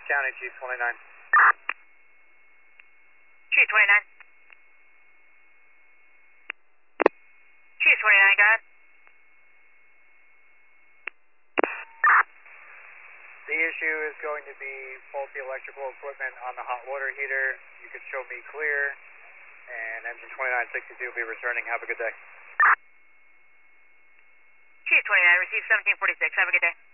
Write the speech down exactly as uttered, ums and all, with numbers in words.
County Chief twenty-nine. Chief twenty-nine. Chief twenty-nine, go ahead. The issue is going to be faulty electrical equipment on the hot water heater. You can show me clear, and engine twenty-nine sixty-two will be returning. Have a good day. Chief twenty-nine, receive seventeen forty-six. Have a good day.